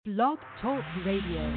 Blog Talk Radio.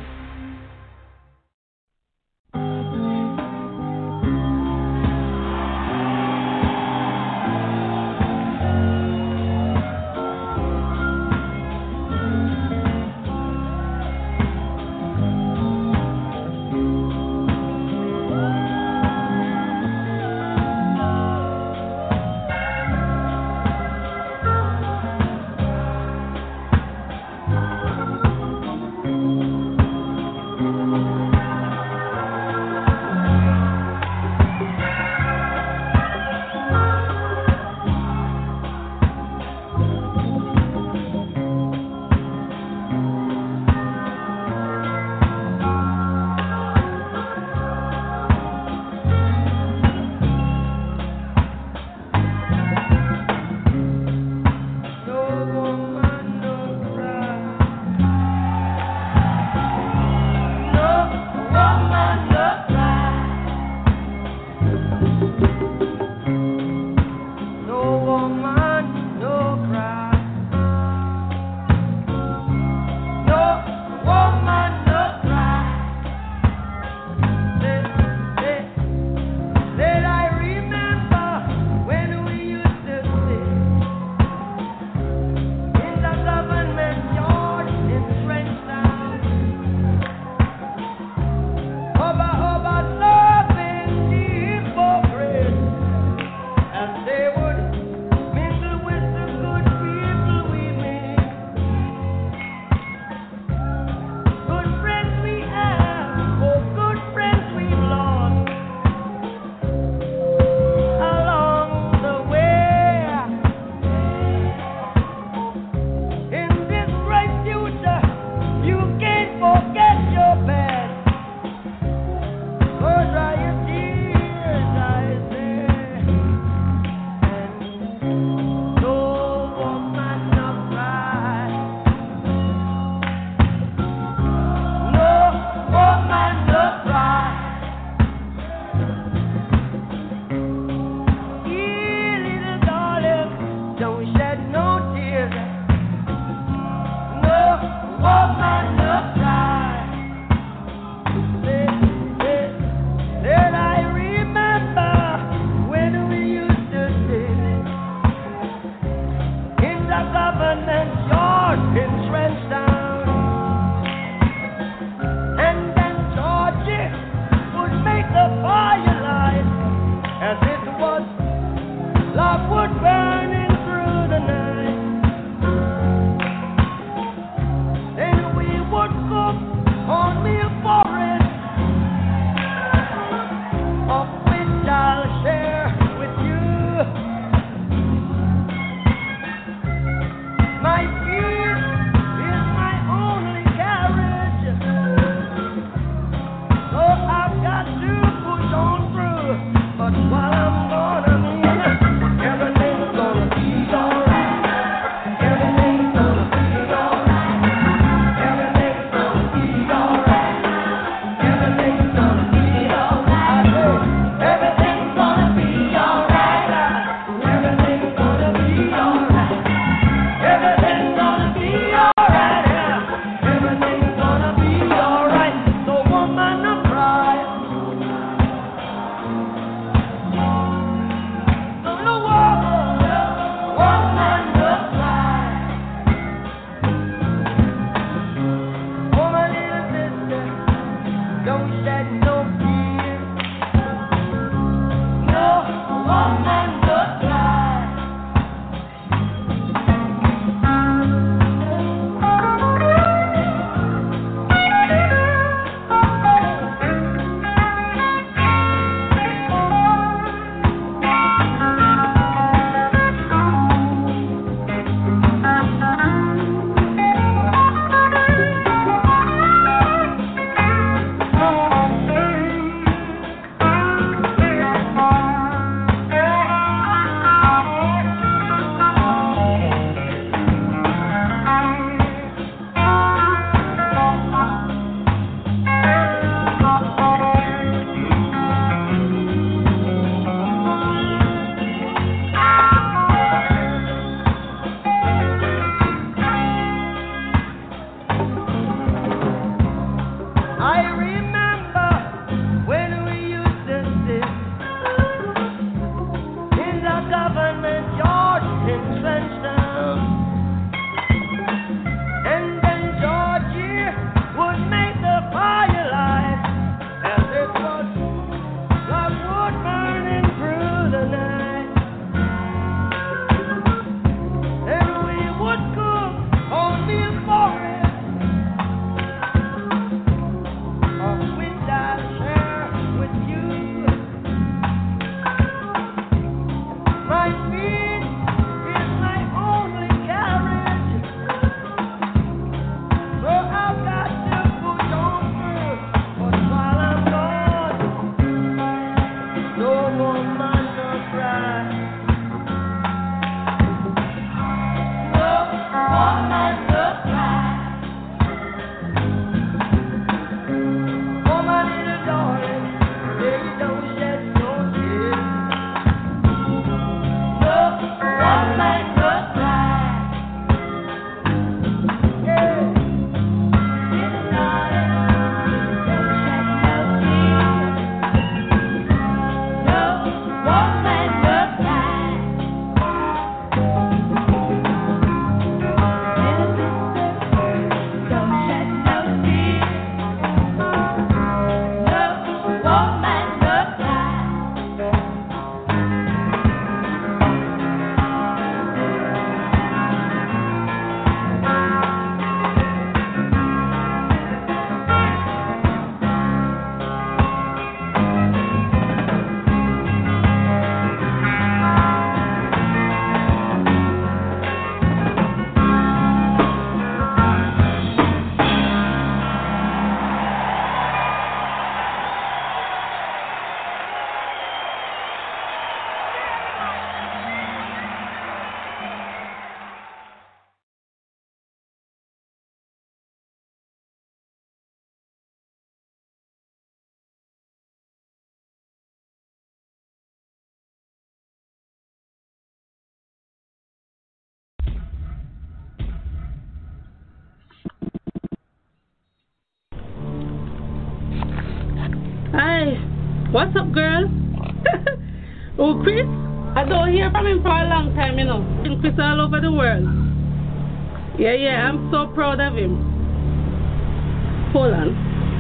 What's up, girl? Oh, Chris? I don't hear from him for a long time, you know. Chris all over the world. Yeah, I'm so proud of him. Hold on.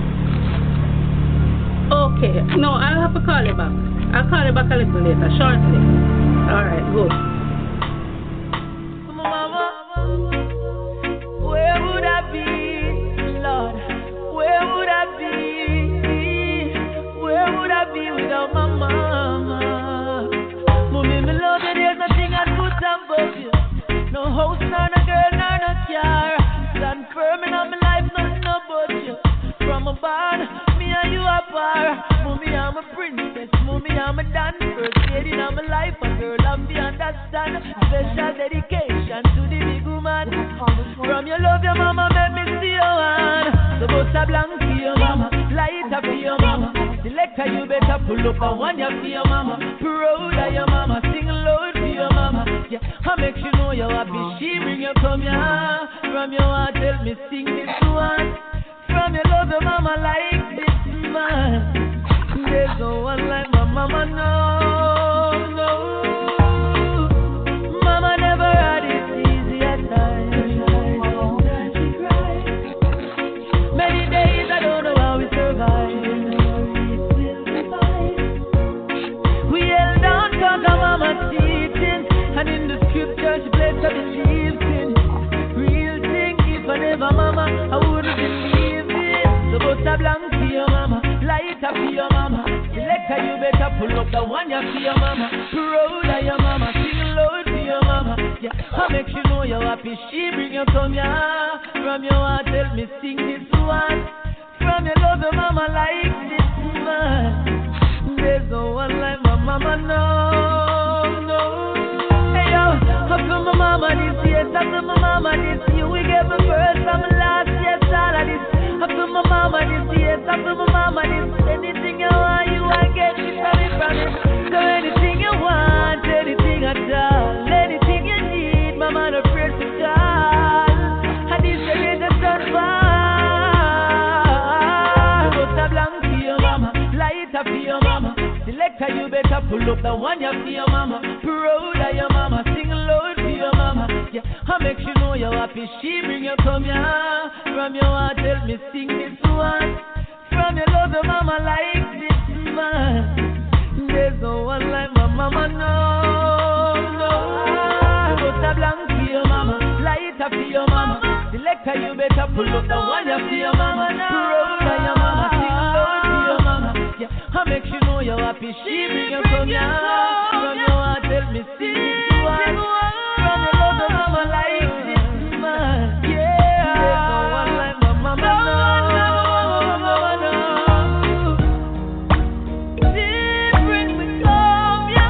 Okay, no, I'll have to call you back. I'll call you back a little later, shortly. Alright, good. Mama, where would I be, Lord? Where would I be? Where would I be without my mama? Mommy, me love you, there's nothing I'd put above you. No house, nor no girl, nor no car. Stand firm in my life, nothing about you. From a barn, me and you apart. Mommy, I'm a princess. Mommy, I'm a dancer. Lady in my life, a girl, I'm the understand. Special dedication to the big woman. From your love, your mama, make me see your hand. So bust a blank for your mama, light up for your mama. Selector, you better pull up and one you for your mama. Proud of your mama, sing loud for your mama. Yeah, I make you know you're happy. She bring you come here. From your heart, tell me sing this one. From your love, your mama like this man. There's no one like my mama, no. Mama never had it easy at times. Many days I don't know how we survived. We held on to our mama's teaching, and in the scripture she blessed her beliefs in. Real thing, if I never mama, I wouldn't believe it. So bust a blank for your mama, light up for your mama. Selector, you better pull up the one you for your mama. Proud of your mama, sing loud for your mama. Yeah, I make you know you're happy. She bring you come here. From your heart, tell me sing this one. From your love, your mama like this man. There's no one like my mama, no. Hey yo, after my mama this year, after my mama this year, we gave the first and my last year, all of this. After my mama this year, after my mama this, anything you want, you I get it from it. So anything you want, anything at all, anything you need, mama no afraid to call. And this is the sun far. Put a blank for your mama, light up for your mama. Selector, you better pull up the one you for your mama. Proud of your mama, sing loud for your mama. Yeah, I make you know you're happy. She bring you come here. From your heart, tell me sing this one. From your love, your mama like this man. There's no one like my mama, no. Put a blank for your mama, light up for your mama. Selector, you better pull up the one you for your mama. Proud of your mama, sing loud for your mama. Yeah, I make you know you're happy. She bring you come here. From your heart, tell me sing this one. From your love, your mama like this man. Yeah, there's no one like my mama, no. Different we come, yeah.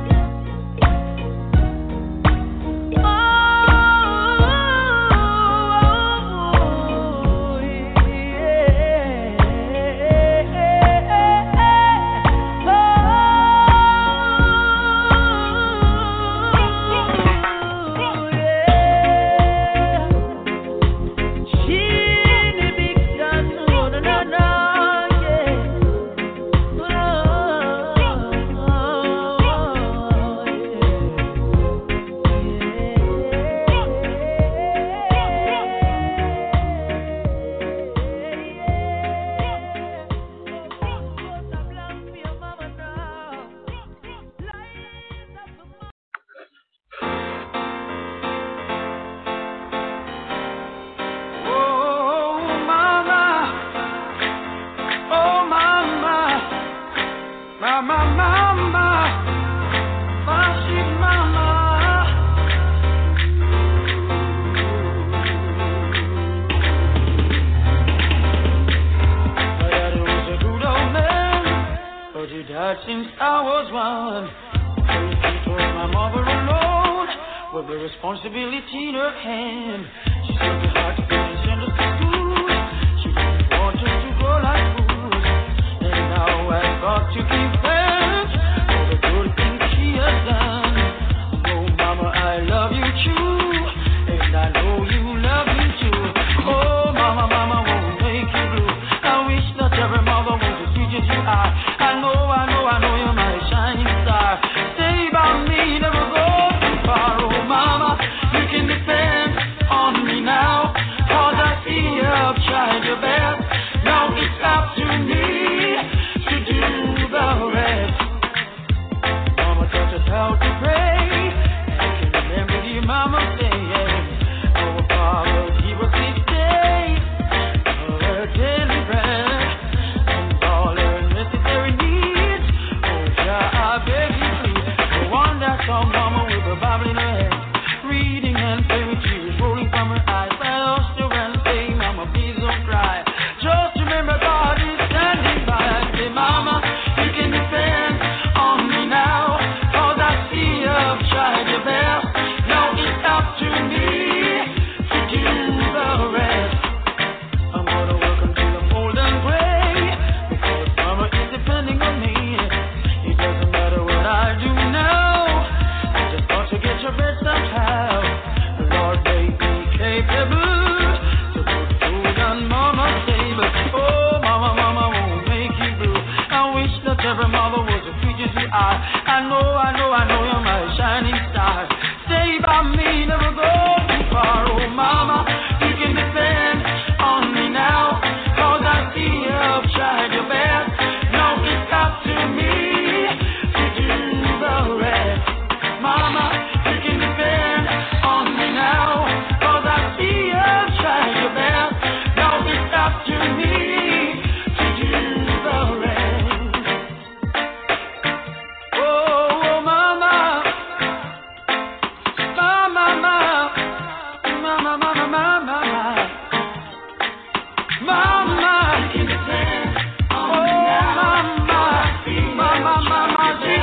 Since I was one, it was my mother alone with the responsibility in her hand. She took the heart to send us to school. She didn't want us to grow like fools. And now I've got to give thanks for the good things she has done. Oh, mama, I love you too, and I know you love me too. Oh, mama, mama won't make you blue. I wish that every mother was as sweet as you are. I know Mama, oh mama, mama, sweet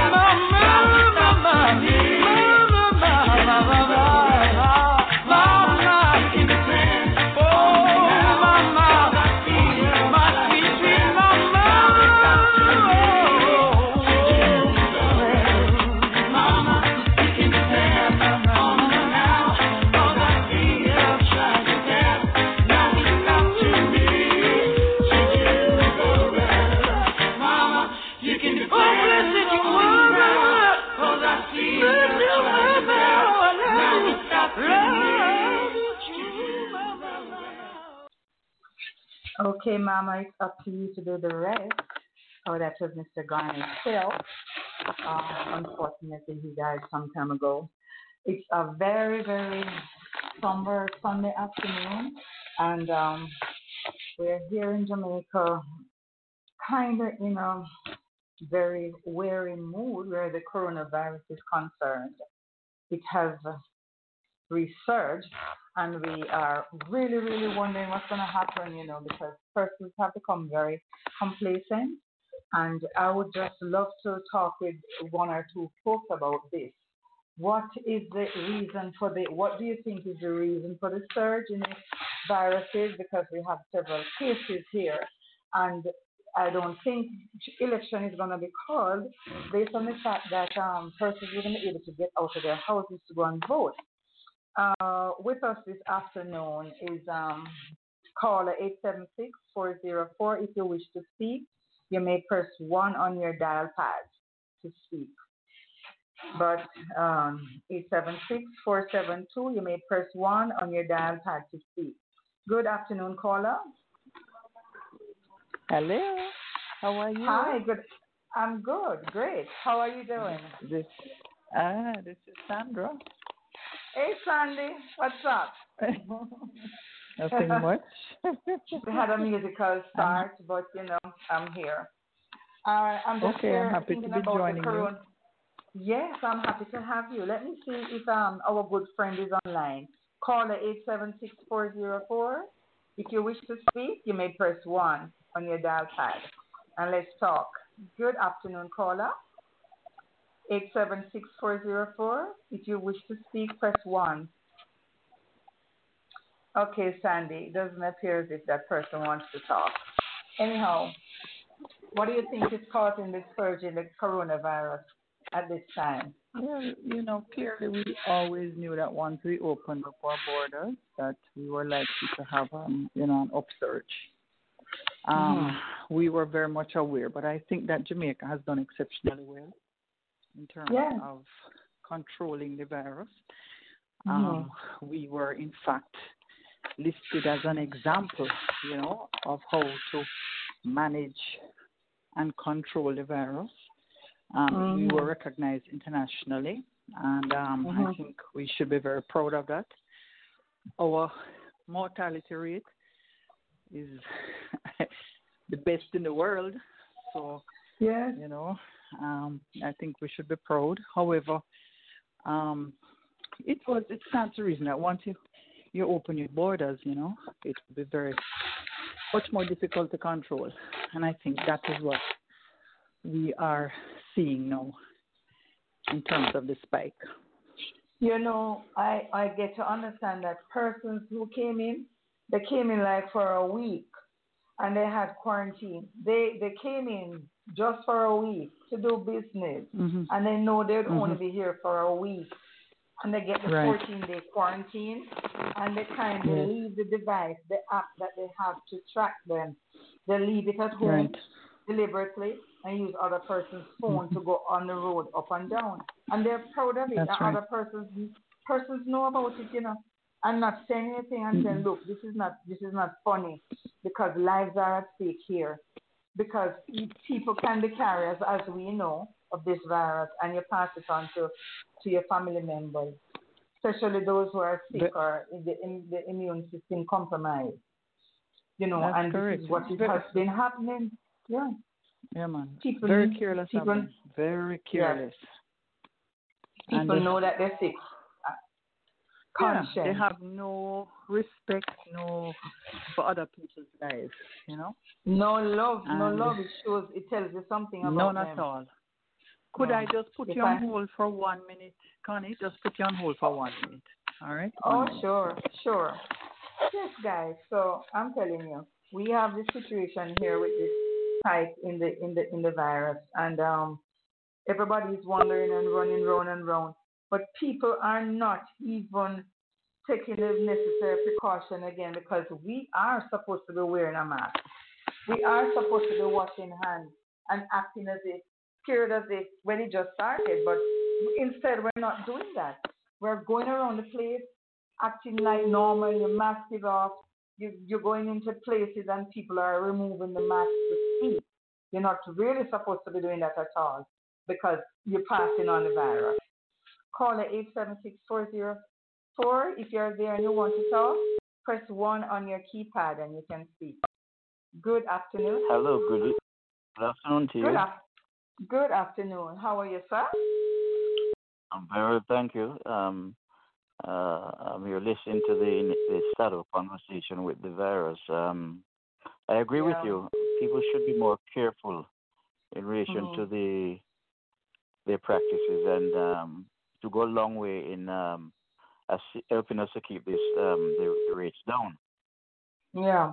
Okay, Mama, it's up to you to do the rest. Oh, that was Mr. Garnet Hill. Unfortunately, he died some time ago. It's a very, very somber Sunday afternoon, and we're here in Jamaica, kind of in a very weary mood where the coronavirus is concerned. It has resurged, and we are really, really wondering what's going to happen, because persons have become very complacent. And I would just love to talk with one or two folks about this. What is the reason for what do you think is the reason for the surge in viruses? Because we have several cases here, and I don't think election is going to be called based on the fact that persons are going to be able to get out of their houses to go and vote. With us this afternoon is caller 876-404. If you wish to speak, you may press 1 on your dial pad to speak. But 876-472, you may press 1 on your dial pad to speak. Good afternoon, caller. Hello. How are you? Hi. Good. I'm good. Great. How are you doing? This is Sandra. Hey, Sandy. What's up? Nothing much. We had a musical start, but I'm here. I'm just okay, here I'm happy to be joining you. Yes, I'm happy to have you. Let me see if our good friend is online. Caller 876-404. If you wish to speak, you may press 1 on your dial pad. And let's talk. Good afternoon, caller. 876-404. If you wish to speak, press 1. Okay, Sandy, it doesn't appear as if that person wants to talk. Anyhow, what do you think is causing this surge in the coronavirus at this time? Well, clearly we always knew that once we opened up our borders that we were likely to have, an upsurge. We were very much aware, but I think that Jamaica has done exceptionally well in terms of controlling the virus. We were, in fact, listed as an example, of how to manage and control the virus. We were recognized internationally, and I think we should be very proud of that. Our mortality rate is the best in the world, so I think we should be proud. However, it stands to reason that once you open your borders, it will be very much more difficult to control, and I think that is what we are seeing now in terms of the spike. I get to understand that persons who came in, they came in like for a week, and they had quarantine. They came in just for a week to do business, and they know they'd only be here for a week, and they get the 14-day quarantine, and they kind of leave the device, the app that they have to track them. They leave it at home deliberately and use other person's phone to go on the road up and down, and they're proud of it. That's and other persons know about it, and not saying anything and saying, look, this is not funny, because lives are at stake here, because people can be carriers, as we know, of this virus, and you pass it on to your family members, especially those who are sick or in the immune system compromised. And correct. This is what has been happening. Yeah. Yeah, man. People, very careless. Very careless. People know that they're sick. conscience. They have no respect, for other people's lives, No love, no love. It tells you something about none them. At all. Could I just put you on hold for 1 minute, Connie? Just put you on hold for 1 minute. All right? Oh, sure. Yes, guys. So I'm telling you, we have this situation here with this spike in the virus, and everybody is wandering and running round and round. But people are not even taking the necessary precaution again, because we are supposed to be wearing a mask. We are supposed to be washing hands and acting as if scared as if when it just started. But instead, we're not doing that. We're going around the place acting like normal. Your mask is off. You're going into places and people are removing the mask to speak. You're not really supposed to be doing that at all, because you're passing on the virus. Call at 876-404. If you're there and you want to talk, press 1 on your keypad and you can speak. Good afternoon. Hello, good afternoon to you. Good afternoon. How are you, sir? I'm very well, thank you. I'm here listening to the start of conversation with the virus. I agree with you. People should be more careful in relation to their practices, and to go a long way in helping us to keep the rates down. Yeah.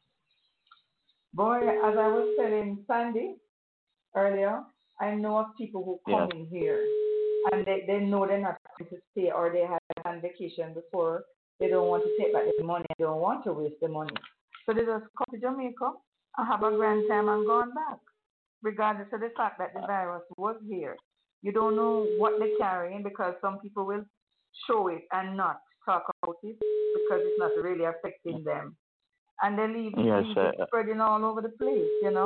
Boy, as I was telling Sandy earlier, I know of people who come in here and they know they're not going to stay, or they had on vacation before. They don't want to take back the money. They don't want to waste the money. So they just come to Jamaica and have a grand time and gone back, regardless of the fact that the virus was here. You don't know what they're carrying, because some people will show it and not talk about it because it's not really affecting them. And they leave it spreading all over the place,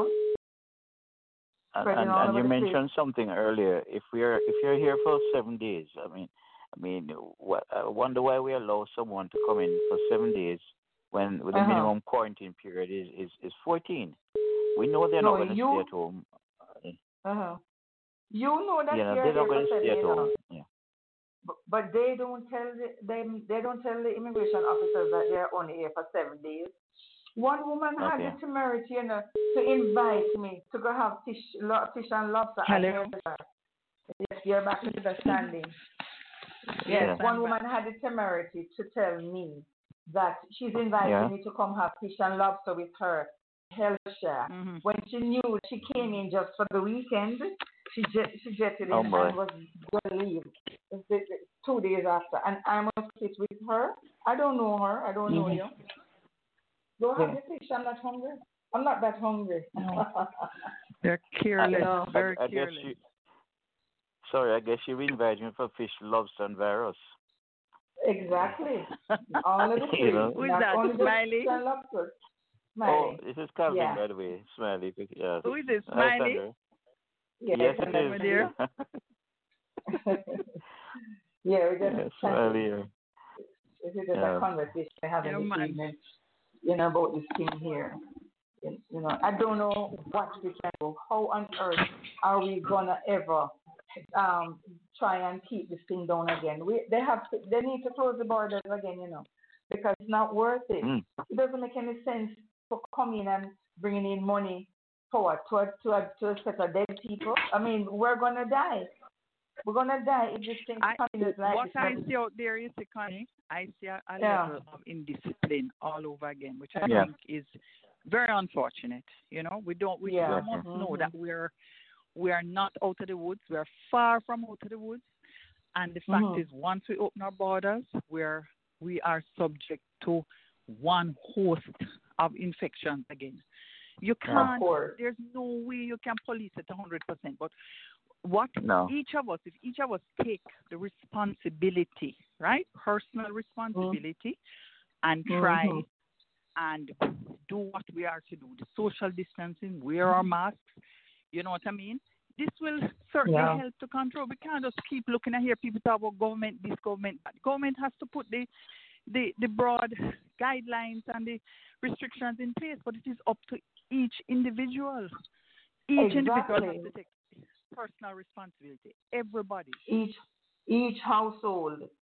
And you mentioned something earlier. If you're here for 7 days, I wonder why we allow someone to come in for 7 days when the minimum quarantine period is 14. We know they're not going to stay at home. You know that they're not going to stay at home. Yeah. But they don't tell the immigration officers that they're only here for 7 days. One woman had the temerity, to invite me to go have fish and lobster. Hello. Yes, you're back to the standing. Yes, one woman had the temerity to tell me that she's inviting me to come have fish and lobster with her health share. When she knew she came in just for the weekend, she jetted in and was going to leave 2 days after. And I must sit with her. I don't know her. I don't know you. Go have the fish. I'm not hungry. I'm not that hungry. No. They're careless. Very careless. I guess you invited me for fish, lobster, and virus. Exactly. All of the fish. Who is that? Smiley? Smiley. Oh, this is Calvin, by the way. Smiley. Yes. Who is it? Smiley? Yes, it is. Dear. We just Smiley. This is just a conversation I have this evening. About this thing here. I don't know what we can do. How on earth are we gonna ever try and keep this thing down again? They need to close the borders again, because it's not worth it. It doesn't make any sense for coming and bringing in money for what? To a set of dead people. We're gonna die. We're gonna die if this thing continues like this. What I see out there is, Connie, I see a level of indiscipline all over again, which I think is very unfortunate. We must know that we are not out of the woods. We are far from out of the woods. And the fact is, once we open our borders, we are subject to one host of infections again. You can't. There's no way you can police it 100%. But if each of us take the responsibility, right, personal responsibility, and try and do what we are to do, the social distancing, wear our masks, you know what I mean? This will certainly help to control. We can't just keep looking at here people talk about government, this government, that. Government has to put the broad guidelines and the restrictions in place, but it is up to each individual. Each individual has to take personal responsibility. Everybody. Each household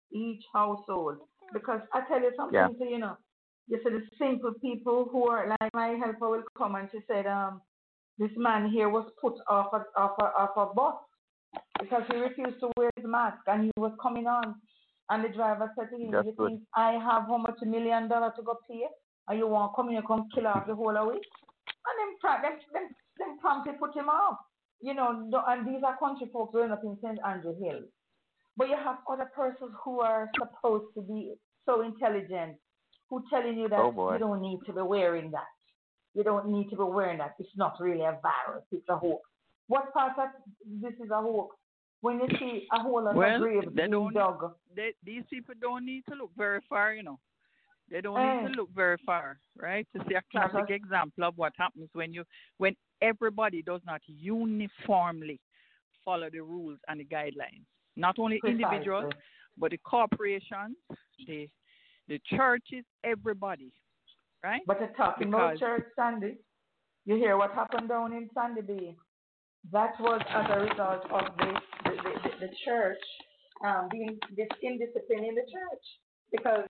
each household. Because I tell you something, so, you see the simple people who are like my helper will come and she said, this man here was put off a bus because he refused to wear his mask and he was coming on. And the driver said to him, you think I have how much $1 million to go pay? And you want to come here, come kill off the whole of it? And then promptly put him off. And these are country folks growing up in St. Andrew Hill. But you have other persons who are supposed to be so intelligent, who telling you that you don't need to be wearing that. You don't need to be wearing that. It's not really a virus. It's a hoax. What part of this is a hoax? When you see a whole lot of graves being dug. These people don't need to look very far, They don't need to look very far, right? To see a classic example of what happens when everybody does not uniformly follow the rules and the guidelines. Not only individuals, but the corporations, the churches, everybody, right? But you're talking about church, Sandy. You hear what happened down in Sandy Bay? That was as a result of the church being this indiscipline in the church because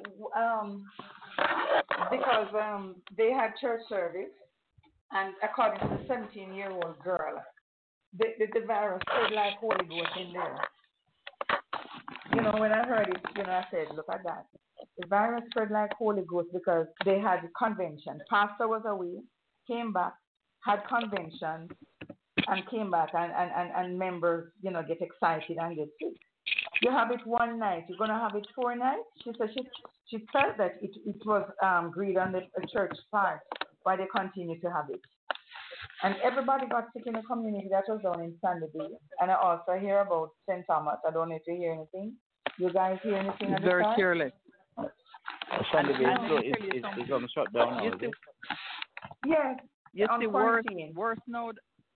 they had church service, and according to the 17-year-old girl, the virus spread like Holy Ghost in there. When I heard it, I said, look at that. The virus spread like Holy Ghost because they had a convention. Pastor was away, came back, had convention, and came back, and members, get excited and get sick. You have it one night. You're going to have it 4 nights? She said she felt that it was greed on the church part, why they continue to have it. And everybody got sick in the community that was down in Sandy Bay. And I also hear about St. Thomas. I don't know if you hear anything. You guys hear anything at the very time? careless. Sandy Bay is on the shutdown now, is it? Yes. You see worse now.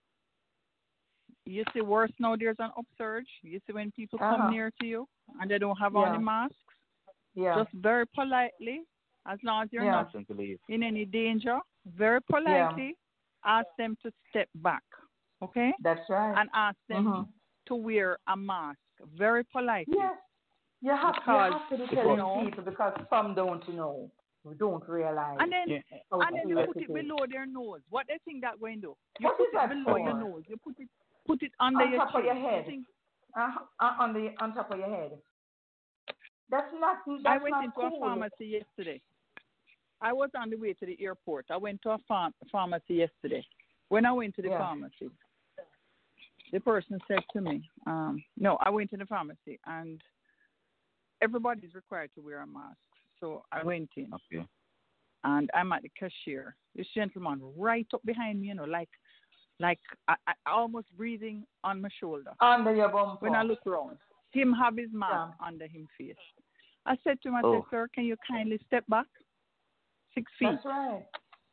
You see worse now. There's an upsurge. You see when people come near to you and they don't have on the masks. Yeah. Just very politely, as long as you're not in any danger, very politely ask them to step back. Okay. That's right. And ask them to wear a mask. Very politely. Yes. You have to be telling people because some don't know. We don't realize. And then you put it below their nose. What they think that going to do? You put it below your nose. You put it under your top of your head. On top of your head. That's not. I went into a pharmacy yesterday. I was on the way to the airport. I went to a pharmacy yesterday. When I went to the pharmacy, the person said to me, no, I went to the pharmacy and everybody's required to wear a mask. So I went in and I'm at the cashier. This gentleman right up behind me, like I almost breathing on my shoulder. Under your bumper. When I look around, him have his mask under his face. I said to him, I said, sir, can you kindly step back 6 feet? That's right.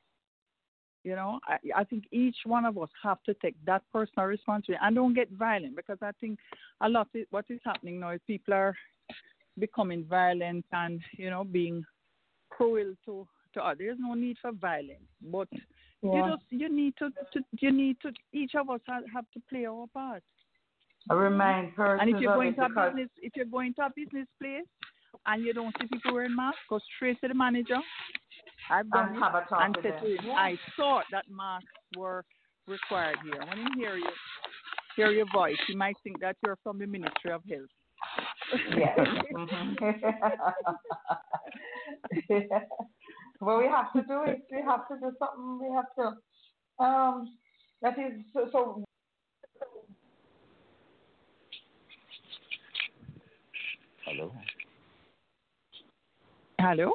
I think each one of us have to take that personal responsibility and don't get violent, because I think a lot of what is happening now is people are becoming violent and, being cruel to others. There's no need for violence, but you need to each of us have to play our part. I remind persons. And if you're going to a business place and you don't see people wearing masks, go straight to the manager. I've done it and said to him, I thought that masks were required here. When he hear your voice, he might think that you're from the Ministry of Health. Yes. Well, we have to do it. We have to do something. We have to. That is so. Hello. Hello.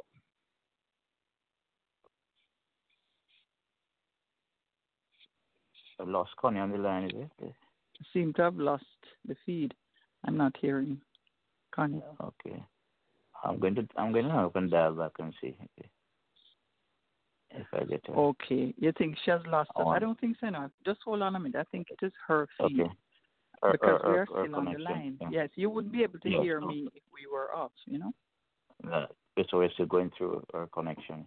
I've lost Connie on the line, is it? Seem to have lost the feed. I'm not hearing Connie. Okay. I'm going to open dial back and see if I get her. Okay. You think she has lost us? I don't think so. No. Just hold on a minute. I think it is her feed. Okay. Because we are still on the line. Yeah. Yes, you would be able to hear me if we were off, So we're still going through our connection.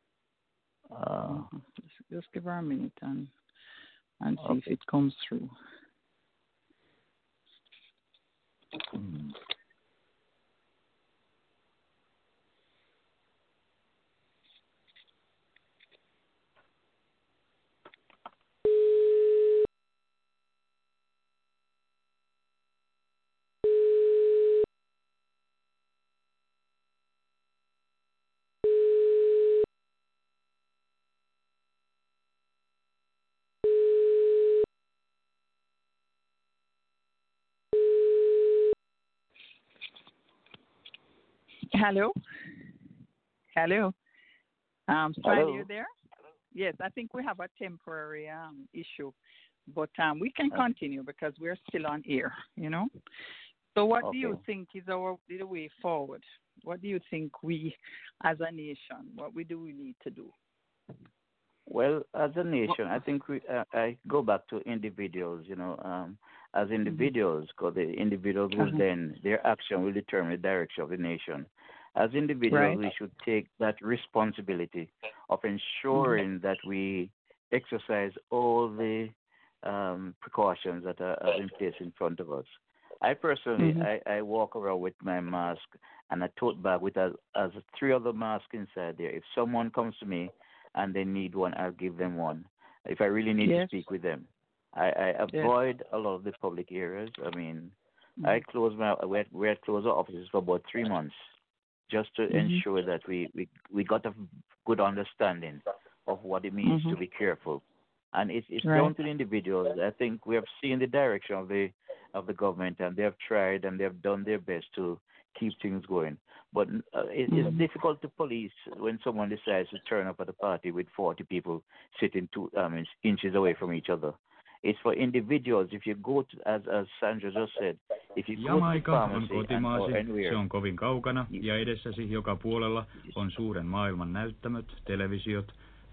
Just give her a minute and see if it comes through. Hello. Hello. Smiley, Hello. you there? Yes, I think we have a temporary issue, but we can continue because we're still on air, you know. So what do you think is the way forward? What do you think we, as a nation, what we need to do? Well, as a nation, I think I go back to individuals, as individuals, because the individuals will then, their action will determine the direction of the nation. As individuals, we should take that responsibility of ensuring that we exercise all the precautions that are in place in front of us. I personally, I walk around with my mask and a tote bag with as 3 other masks inside there. If someone comes to me and they need one, I'll give them one. If I really need to speak with them, I avoid a lot of the public areas. I mean, we had closed our offices for about 3 months, just to ensure that we got a good understanding of what it means to be careful. And it's down to the individuals. I think we have seen the direction of the government, and they have tried and they have done their best to keep things going. But it's difficult to police when someone decides to turn up at a party with 40 people sitting 2 inches away from each other. It's for individuals. If you go to, as Sandra just said, if you go to the pharmacy on kotimaasi, se on kovin kaukana ja edessäsi joka puolella on suuren maailman näyttämöt, televisiot,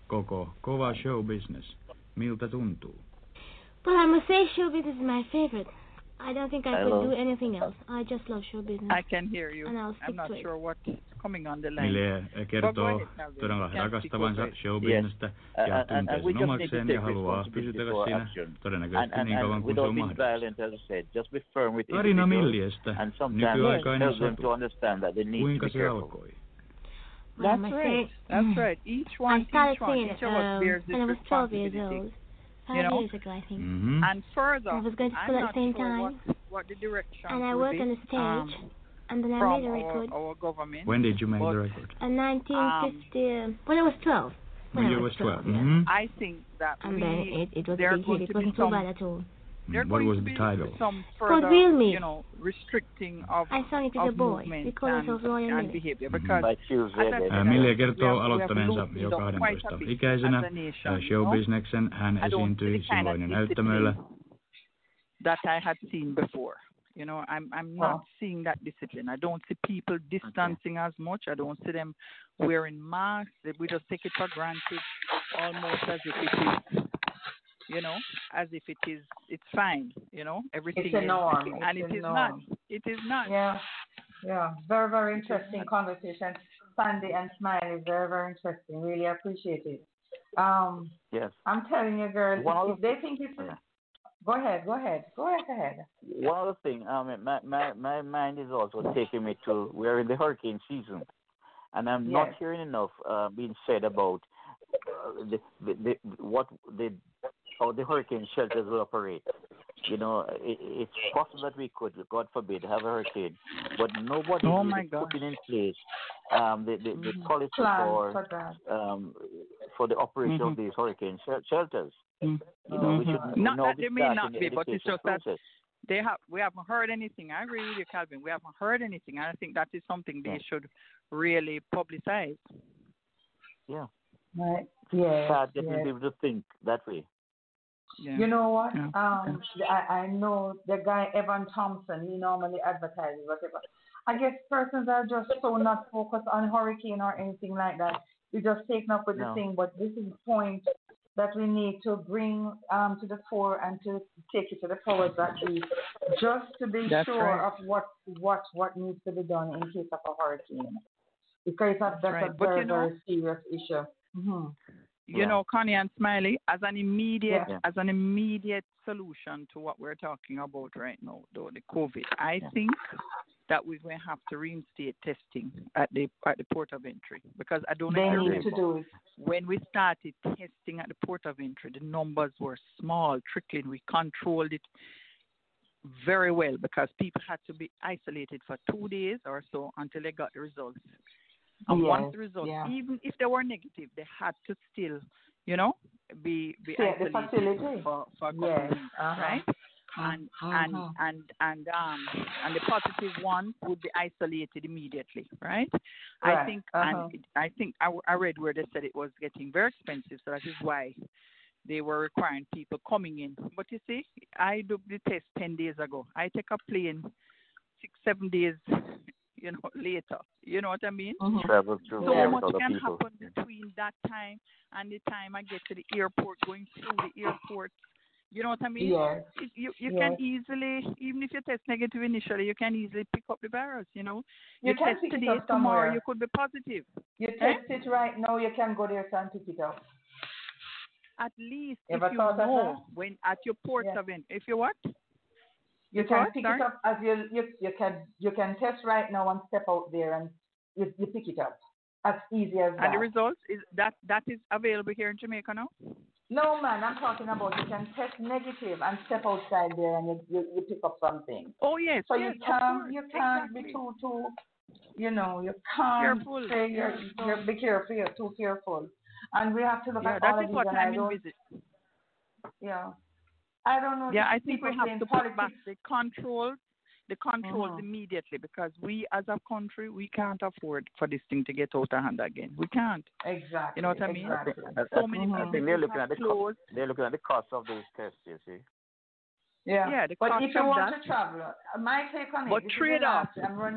kova show business. Miltä tuntuu? Well, I must say show business is my favorite. I don't think I could do anything else. I just love show business. I can hear you. And I'll stick I'm not to sure what's coming on the line. Mille kertoo todella rakastavansa show-businessta ja tuntee sen omakseen ja haluaa pysytellä siinä todennäköisesti niin kauan kuin se on mahdollista. Tarina Milliestä, nykyaikainen satu. Kuinka se alkoi? That's right. Each one bears when I was 12 years old. 5 years ago, I think. And further, I was going to school at the same time. What the direction and I worked on the stage, and then I made a record. Our government. When did you make the record? In 1950, when I was 12. When you was 12. I think that and then it was a big hit. It wasn't too bad at all. What was the title? Some further, restricting of I sang it to the boy. We call ourselves Royal and behavior because Millie kertoo aloittaneensa jo 12-ikäisenä showbisneksen. Hän esiintyi silloin jo näyttämöillä. That I had seen before. I'm not seeing that discipline. I don't see people distancing as much. I don't see them wearing masks. We just take it for granted, almost as if it is. As if it's fine, everything it's a norm. And it is not. It is not. Yeah. Very, very interesting conversation. Sandy and Smiley, very, very interesting. Really appreciate it. Yes. I'm telling you, girl, if they think it's... Go ahead. One other thing, my mind is also taking me to, we're in the hurricane season, and I'm not hearing enough being said about how the hurricane shelters will operate. It's possible that we could, God forbid, have a hurricane, but nobody is putting in place the policy for the operation of these hurricane shelters. We should not that they may not be, but it's just that we haven't heard anything. I agree with you, Calvin. We haven't heard anything, and I think that is something they should really publicize. Yeah. Right. Yeah. Start getting people to think that way. Yeah. You know what? I know the guy Evan Thompson. He normally advertises whatever. I guess persons are just so not focused on hurricane or anything like that. We just taken up with the thing, but this is the point that we need to bring to the fore and to take it to the powers that be, just to be sure of what needs to be done in case of a hurricane, because that's a very, very serious issue. Connie and Smiley, as an immediate solution to what we're talking about right now, though, the COVID, I think that we're going to have to reinstate testing at the port of entry, because I don't know need to do it. When we started testing at the port of entry, the numbers were small, trickling. We controlled it very well because people had to be isolated for 2 days or so until they got the results. And once the results, even if they were negative, they had to still, be isolated for a couple of weeks, right? and the positive ones would be isolated immediately, right? I think I read where they said it was getting very expensive, so that is why they were requiring people coming in. But you see, I did the test 10 days ago. I take a plane 6-7 days, later. You know what I mean? Travel through so much can happen between that time and the time I get to the airport, going through the airport. You know what I mean? Yes. You can easily, even if you test negative initially, you can easily pick up the virus, You test today, tomorrow, you could be positive. You test it right now, you can go there and pick it up. At least if you know when at your port of entry. If you what? You can pick it up as you can test right now and step out there and you pick it up. As easy as that. And the results is that is available here in Jamaica now? No, man, I'm talking about you can test negative and step outside there and you pick up something. Oh yes. So yes, you can't be too you can't careful. Say you're be careful, you're too careful. And we have to look at all of these. That is what I'm in visit. Yeah. I don't know. Yeah, I think we have to put back the controls immediately, because we as a country, we can't afford for this thing to get out of hand again. We can't. Exactly. You know what I mean? Exactly. So many people they're looking at the cost of these tests, you see. Yeah. Yeah, the but cost if you of want that, to travel, my take on it. But trade off.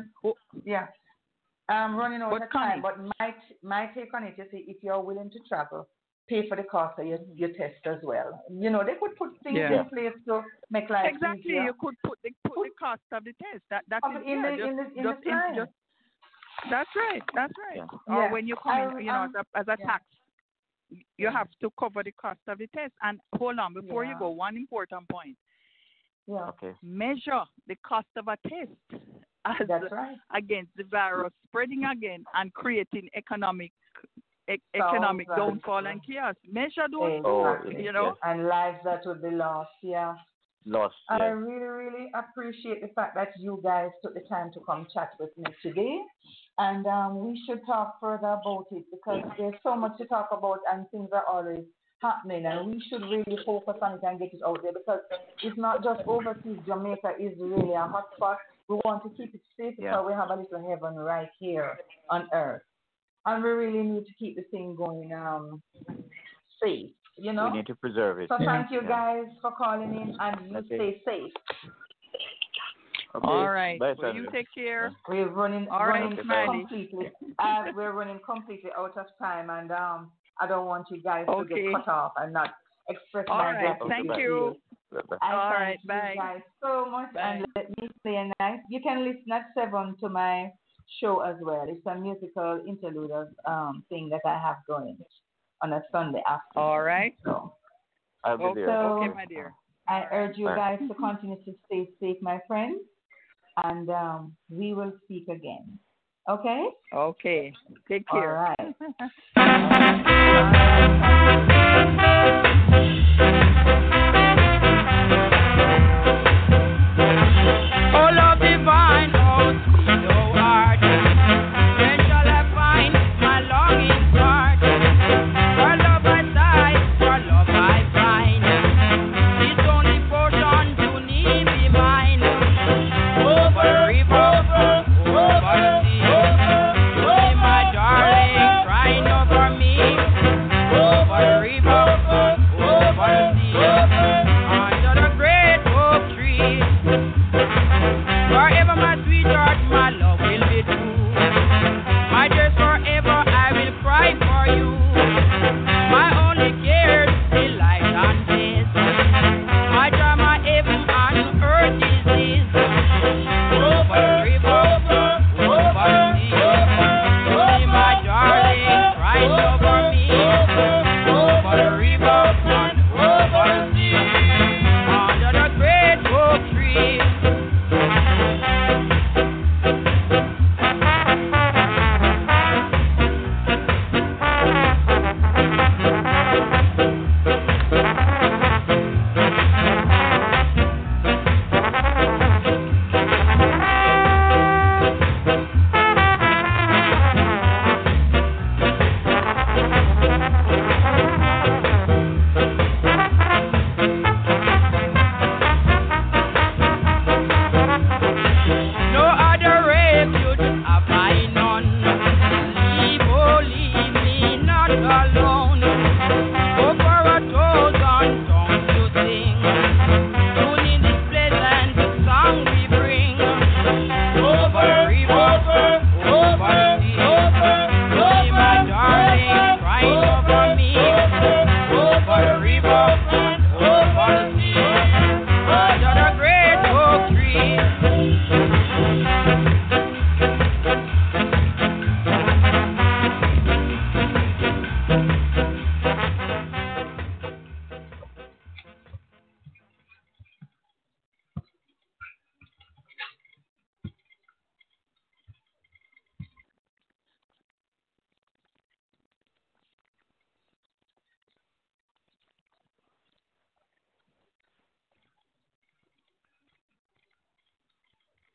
I'm running out of time. But my take on it, you see, if you're willing to travel, pay for the cost of your test as well. They could put things in place to make life easier. You could put the cost of the test. That's right. Yeah. Or when you come in, as a tax, you have to cover the cost of the test. And hold on, before you go, one important point. Yeah. Okay. Measure the cost of a test against the virus spreading again and creating economic downfall and chaos. Measure those, and lives that would be lost. Yeah. Lost. Yeah. I really, really appreciate the fact that you guys took the time to come chat with me today, and we should talk further about it, because there's so much to talk about and things are always happening, and we should really focus on it and get it out there, because it's not just overseas. Jamaica is really a hot spot. We want to keep it safe because we have a little heaven right here on earth, and we really need to keep the thing going safe. We need to preserve it. So thank you guys for calling in, and you stay safe. Okay. All right. Bye, well, you take care. We're running completely. We're running completely out of time, and I don't want you guys to get cut off and not express my gratitude. All right. Thank you. All right. Bye. You guys so much, bye. And let me say a nice. You can listen at 7 to my show as well. It's a musical interlude thing that I have going on a Sunday afternoon. All right. So I'll be there. Okay, my dear. I urge you guys to continue to stay safe, my friends, and we will speak again. Okay? Okay. Take care. All right.